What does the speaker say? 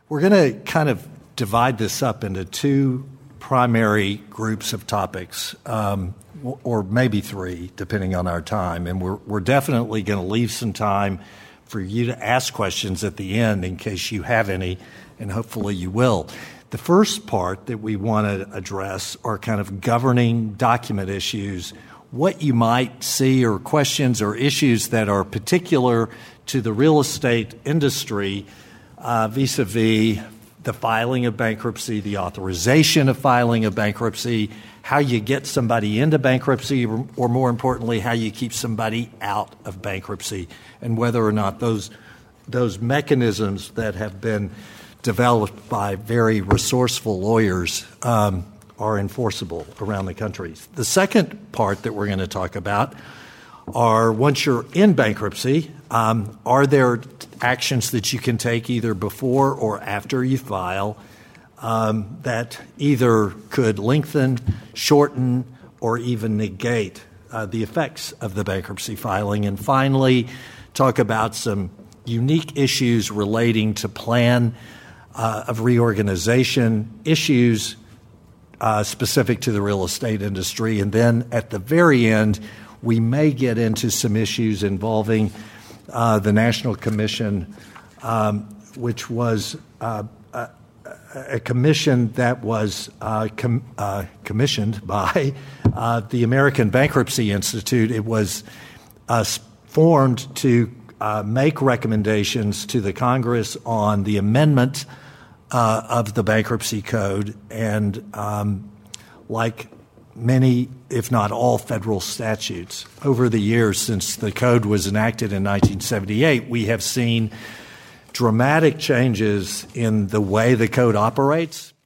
We're going to kind of divide this up into two primary groups of topics, or maybe three, depending on our time. And we're definitely going to leave some time for you to ask questions at the end in case you have any, and hopefully you will. The first part that we want to address are kind of governing document issues, what you might see or questions or issues that are particular to the real estate industry vis-a-vis the filing of bankruptcy, the authorization of filing of bankruptcy, how you get somebody into bankruptcy, or more importantly, how you keep somebody out of bankruptcy, and whether or not those mechanisms that have been developed by very resourceful lawyers are enforceable around the country. The second part that we're going to talk about are, once you're in bankruptcy, are there actions that you can take either before or after you file that either could lengthen, shorten, or even negate the effects of the bankruptcy filing. And finally, talk about some unique issues relating to plan of reorganization, issues specific to the real estate industry. And then at the very end, we may get into some issues involving the National Commission, which was a commission that was commissioned by the American Bankruptcy Institute. It was formed to make recommendations to the Congress on the amendment of the Bankruptcy Code. And like many, if not all, federal statutes, over the years since the code was enacted in 1978, we have seen dramatic changes in the way the code operates